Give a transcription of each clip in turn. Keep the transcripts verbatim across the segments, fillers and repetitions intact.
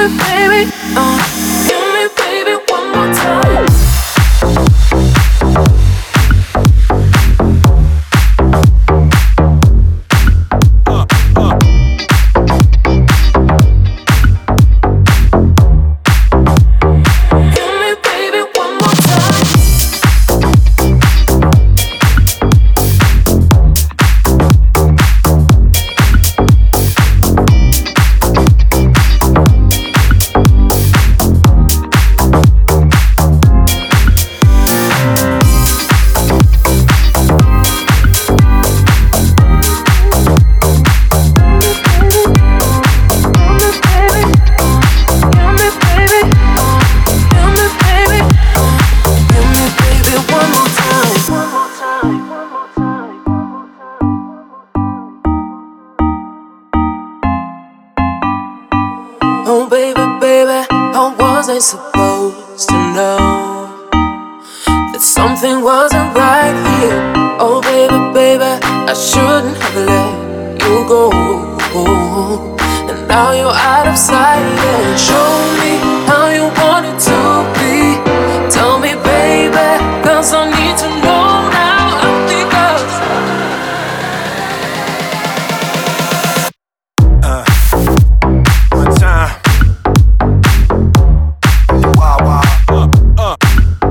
baby, uh, give me, baby, one more time. Oh baby, baby, how was I supposed to know that something wasn't right here? Oh baby, baby, I shouldn't have let you go. And now you're out of sight, yeah. Show me how you want it to be. Tell me, baby, cause I need to know now. I think Uh, one time. Wow, wow. Uh, uh.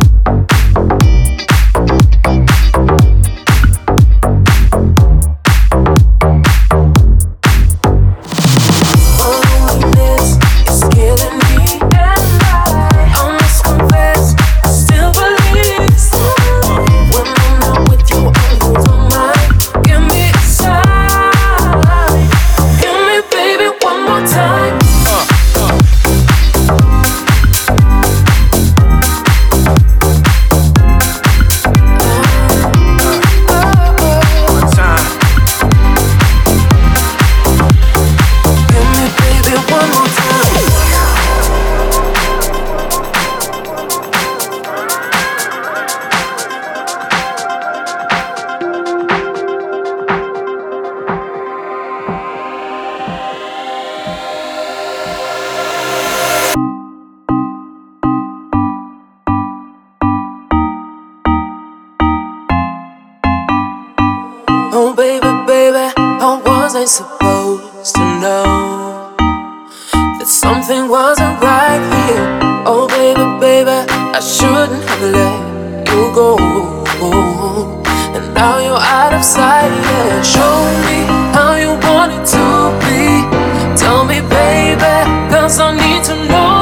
loneliness is killing me, and I, I must confess, I still believe. When I'm not with you, I lose my mind. Give me a sign. Give me, baby, one more time. One time. Give me, baby, one more time. Oh baby, baby, how was I supposed to know that something wasn't right here? Oh baby, baby, I shouldn't have let you go. And now you're out of sight, yeah. Show me how you want it to be. Tell me, baby, cause I need to know.